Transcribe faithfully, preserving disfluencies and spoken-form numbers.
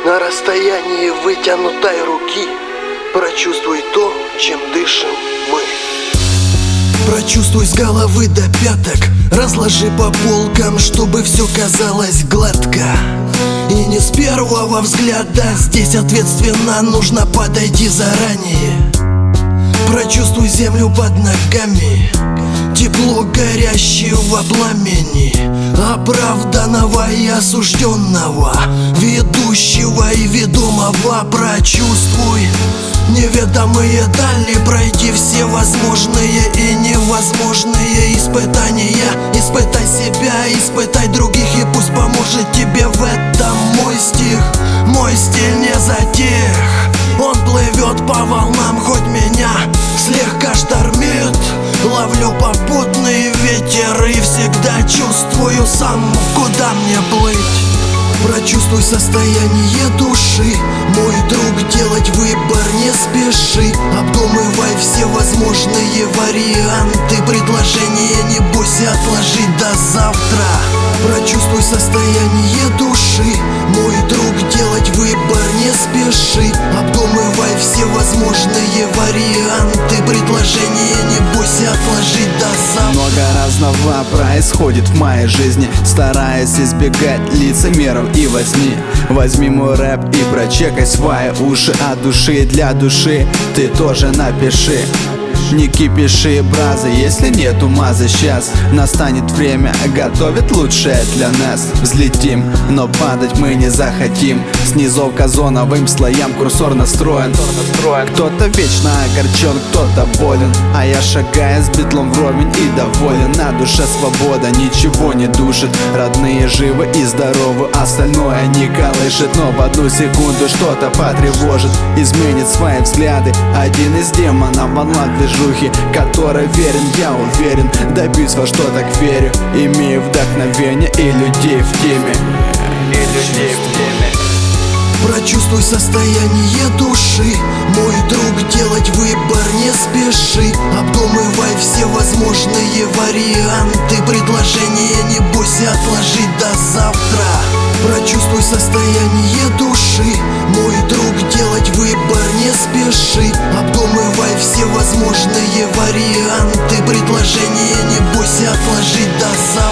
На расстоянии вытянутой руки прочувствуй то, чем дышим мы. Прочувствуй с головы до пяток, разложи по полкам, чтобы все казалось гладко. И не с первого взгляда, здесь ответственно нужно подойти заранее. Прочувствуй землю под ногами, тепло горящего пламени, оправданного и осужденного, ведущего и ведомого. Прочувствуй неведомые дали, пройти все возможные и невозможные испытания. Испытай себя, испытай других, и пусть поможет тебе в этом мой стих. Мой стиль не за тех, он плывет по волнам, хоть меня слегка штормит. Ловлю попутный ветер и всегда чувствую сам, куда мне плыть. Прочувствуй состояние души, мой друг, делать выбор не спеши. Обдумывай все возможные варианты, предложения не бойся отложить до завтра. Прочувствуй состояние души, мой друг, делать выбор не спеши. Обдумывай все возможные варианты, предложения не бойся отложить до завтра. Много разного происходит в моей жизни, стараясь избегать лицемеров и возьми Возьми мой рэп и прочекай свои уши. От души для души ты тоже напиши. Не кипиши, бразы, если нет ума за сейчас. Настанет время, готовят лучшее для нас. Взлетим, но падать мы не захотим. Снизу к озоновым слоям курсор настроен. Кто-то вечно огорчен, кто-то болен, а я шагаю с битлом вровень и доволен. На душе свобода, ничего не душит. Родные живы и здоровы, остальное не колышет. Но в одну секунду что-то потревожит, изменит свои взгляды один из демонов онлайн движухи, который верен, я уверен, добьюсь во что так верю. Имею вдохновение и людей в теме, и людей в теме. Прочувствуй состояние души, мой друг, делать выбор не спеши. Обдумывай все возможные варианты, предложения не бойся отложить до завтра. Прочувствуй состояние души, мой друг, делать выбор не спеши. Обдумывай все возможные варианты, предложения не бойся отложить до завтра.